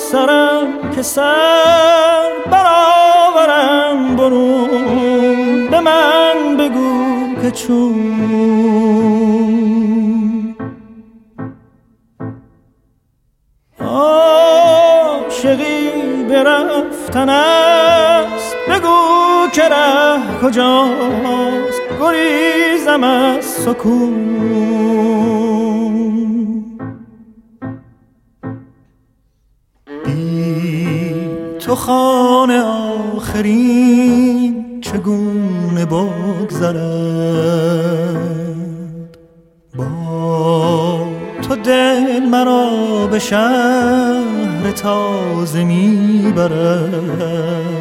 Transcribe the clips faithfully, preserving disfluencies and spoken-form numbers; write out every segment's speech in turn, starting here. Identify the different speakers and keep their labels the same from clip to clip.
Speaker 1: سرم که سر برآورم برون، به من بگو که چون عاشقی برفتن است، بگو که ره کجاست، گریزم از سکون. بی تو خانه آخرین چگونه بگذرد، با تو دل مرا به شهر تازه میبرد.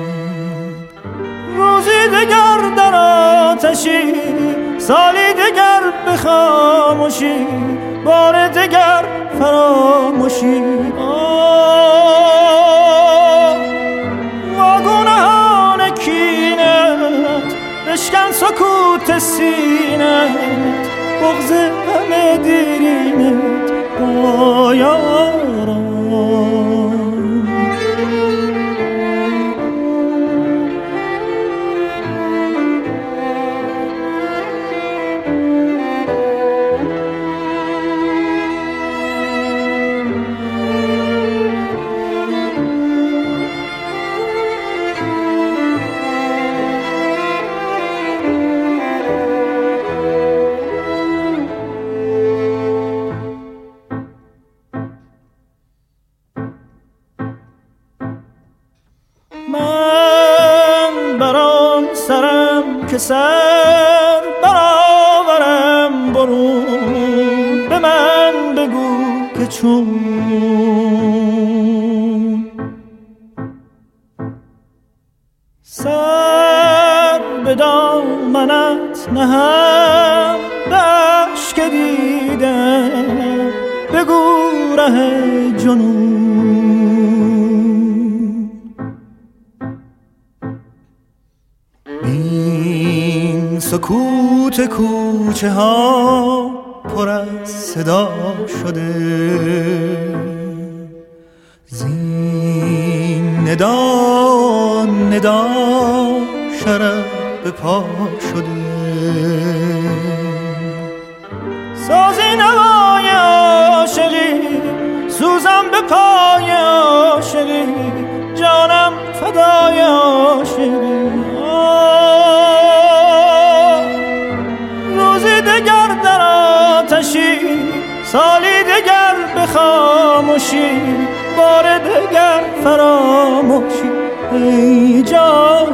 Speaker 1: روزی دگر در آتشی، سالی دگر به خاموشی، بار دگر فراموشی. واگونهان کینت بشکن سکوت سینت، بغض همه دیرینت با یاران. که سر برآورم برون، به من بگو که چون سر به دامنت نهم، دشت که دیدم بگو ره جنون. سکوت کوچه ها پر از صدا شده، زین ندا ندا شرف به پا شده. سازی نوای عاشقی، سوزم به پای عاشقی، جانم فدای عاشقی. دگر در آتشی، سالی دگر به خاموشی، بار دگر فراموشی. ای جان